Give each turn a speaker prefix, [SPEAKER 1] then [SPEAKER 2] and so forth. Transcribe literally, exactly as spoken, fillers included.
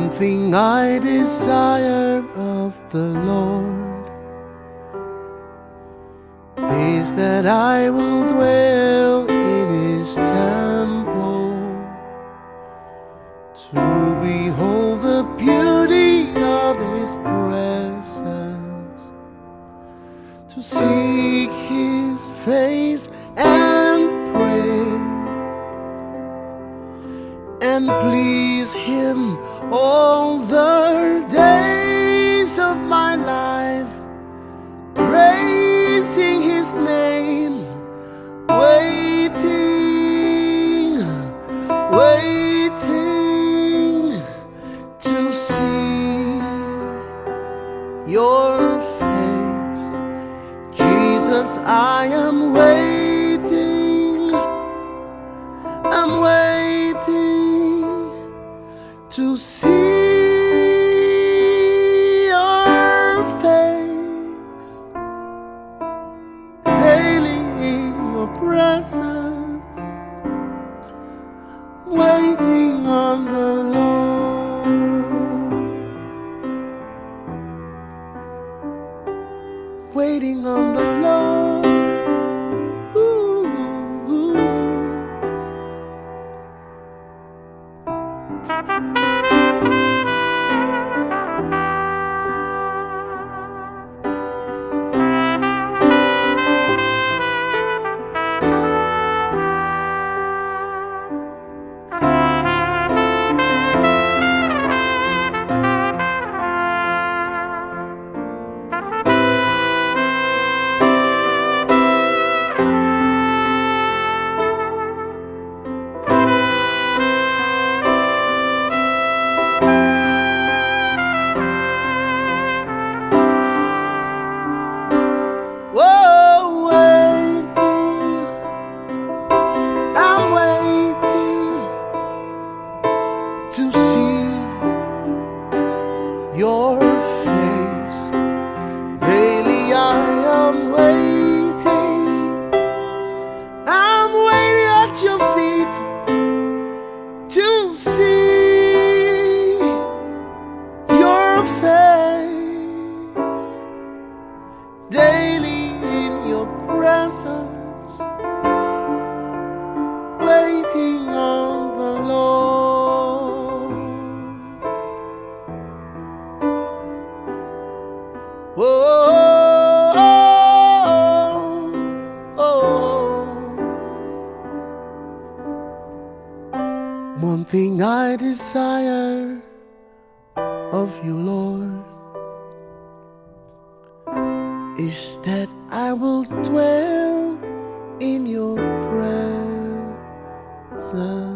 [SPEAKER 1] One thing I desire of the Lord is that I will dwell in His temple, to behold the beauty of His presence, to seek His face and pray, and please Him all the days of my life, praising His name, waiting, waiting to see Your face. Jesus, I am waiting, I'm waiting to see Your face, daily in Your presence, waiting on the Lord, waiting on the Lord. Ooh, ooh, ooh. To see Your face, daily I am waiting, I'm waiting at Your feet to see Your face, daily in Your presence, waiting on the Lord. Oh, oh, oh. One thing I desire of You, Lord, is that I will dwell in Your presence.